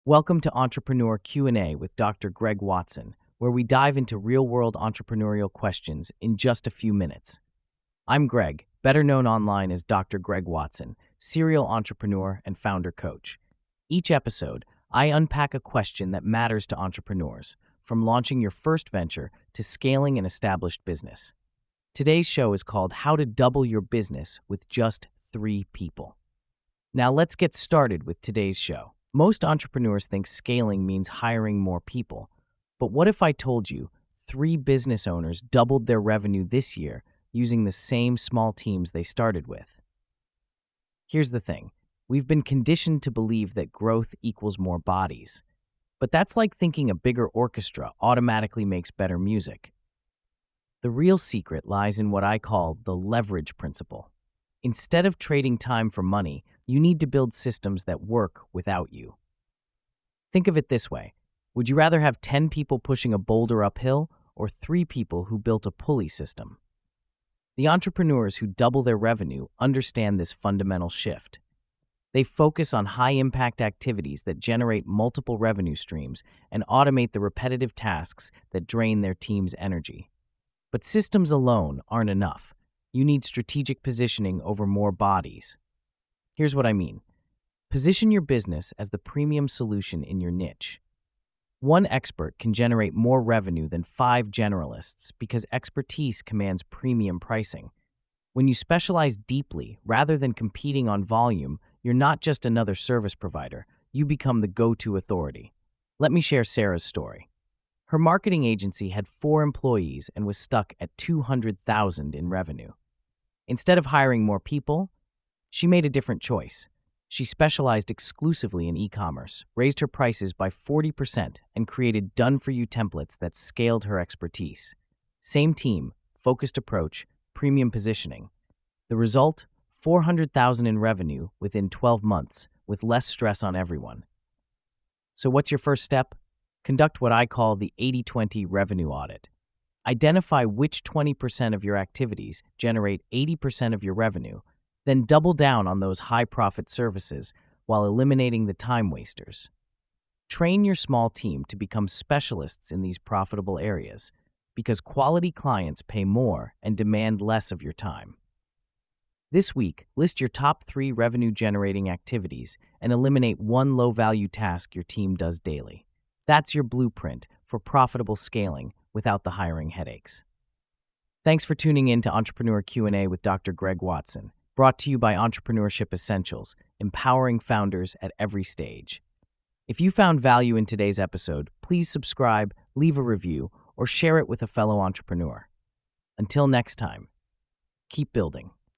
Welcome to Entrepreneur Q&A with Dr. Greg Watson, where we dive into real-world entrepreneurial questions in just a few minutes. I'm Greg, better known online as Dr. Greg Watson, serial entrepreneur and founder coach. Each episode, I unpack a question that matters to entrepreneurs, from launching your first venture to scaling an established business. Today's show is called How to Double Your Business with Just 3 People. Now let's get started with today's show. Most entrepreneurs think scaling means hiring more people. But what if I told you 3 business owners doubled their revenue this year using the same small teams they started with? Here's the thing. We've been conditioned to believe that growth equals more bodies. But that's like thinking a bigger orchestra automatically makes better music. The real secret lies in what I call the leverage principle. Instead of trading time for money, you need to build systems that work without you. Think of it this way. Would you rather have 10 people pushing a boulder uphill or 3 people who built a pulley system? The entrepreneurs who double their revenue understand this fundamental shift. They focus on high-impact activities that generate multiple revenue streams and automate the repetitive tasks that drain their team's energy. But systems alone aren't enough. You need strategic positioning over more bodies. Here's what I mean. Position your business as the premium solution in your niche. One expert can generate more revenue than 5 generalists because expertise commands premium pricing. When you specialize deeply rather than competing on volume, you're not just another service provider, you become the go-to authority. Let me share Sarah's story. Her marketing agency had 4 employees and was stuck at $200,000 in revenue. Instead of hiring more people, she made a different choice. She specialized exclusively in e-commerce, raised her prices by 40%, and created done-for-you templates that scaled her expertise. Same team, focused approach, premium positioning. The result? $400,000 in revenue within 12 months, with less stress on everyone. So what's your first step? Conduct what I call the 80-20 revenue audit. Identify which 20% of your activities generate 80% of your revenue, then double down on those high-profit services while eliminating the time wasters. Train your small team to become specialists in these profitable areas, because quality clients pay more and demand less of your time. This week, list your top 3 revenue-generating activities and eliminate 1 low-value task your team does daily. That's your blueprint for profitable scaling without the hiring headaches. Thanks for tuning in to Entrepreneur Q&A with Dr. Greg Watson, brought to you by Entrepreneurship Essentials, empowering founders at every stage. If you found value in today's episode, please subscribe, leave a review, or share it with a fellow entrepreneur. Until next time, keep building.